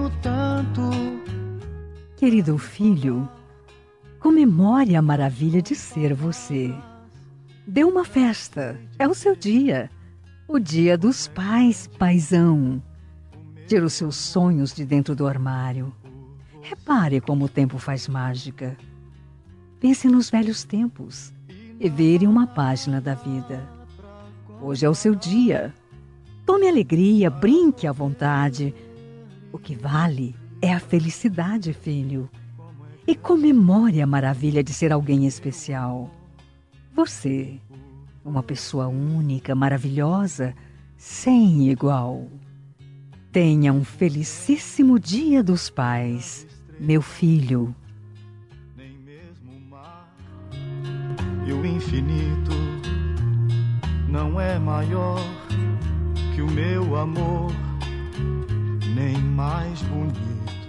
amo tanto. Querido filho, comemore a maravilha de ser você. Dê uma festa, é o seu dia. O dia dos pais, paizão. Tira os seus sonhos de dentro do armário. Repare como o tempo faz mágica. Pense nos velhos tempos e vire uma página da vida. Hoje é o seu dia. Tome alegria, brinque à vontade. O que vale é a felicidade, filho. E comemore a maravilha de ser alguém especial. Você, uma pessoa única, maravilhosa, sem igual. Tenha um felicíssimo Dia dos Pais, meu filho. Nem mesmo o mar e o infinito não é maior que o meu amor, nem mais bonito.